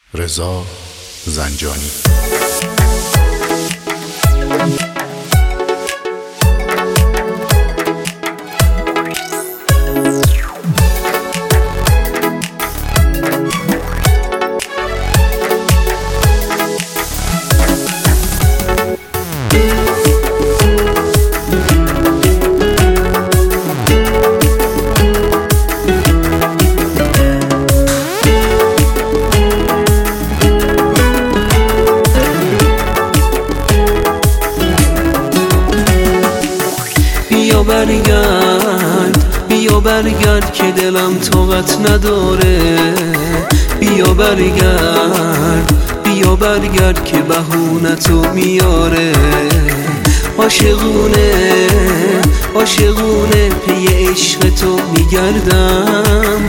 رضا زنجانی. بیا برگرد که دلم طاقت نداره. بیا برگرد که بهونتو میاره. عاشقونه پی عشق تو میگردم.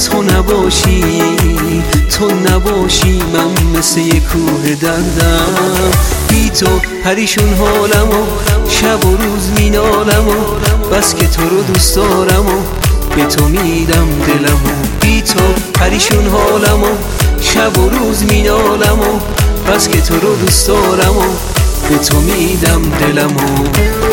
تو نباشی من مثل یه کوه دردم. بی تو پریشون حالمو شب و روز مینالمو. بس که تو رو دوست دارمو به تو میدم دلمو. بی تو پریشون حالمو شب و روز مینالمو. بس که تو رو دوست دارمو به تو میدم دلمو.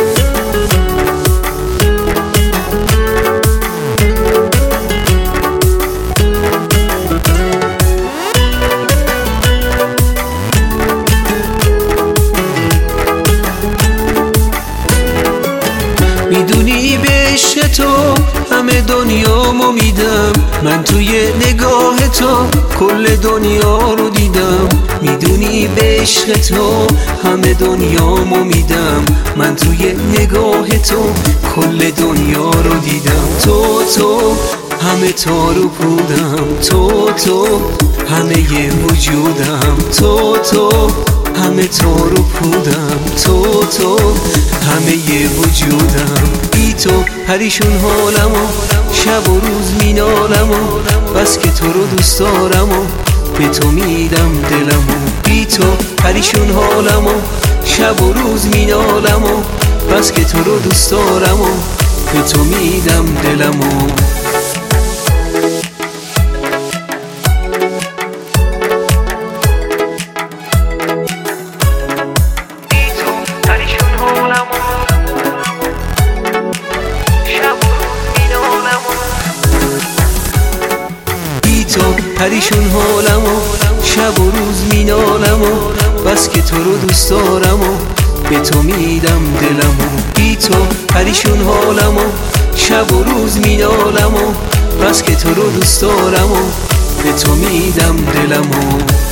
میدونی به عشق تو همه دنیامو میدم. من توی نگاه تو کل دنیا رو دیدم. میدونی به عشق تو همه دنیامو میدم. من توی نگاه تو کل دنیا رو دیدم. تو همه تارو پودم. تو همه یه وجودم. تو همه تارو پودم. تو همه یه وجودم. بی تو پریشون حالمو شب و روز مینالمو. بس که تو رو دوست دارمو به تو میدم دلمو. بی تو پریشون حالمو شب و روز مینالمو. بس که تو رو دوست دارمو به تو میدم دلمو. پریشون حالمو شب و روز مینالمو. بس که تو رو دوست دارمو به تو میدم دلمو. بی تو پریشون حالمو شب و روز مینالمو. بس که تو رو دوست دارمو به تو میدم دلمو.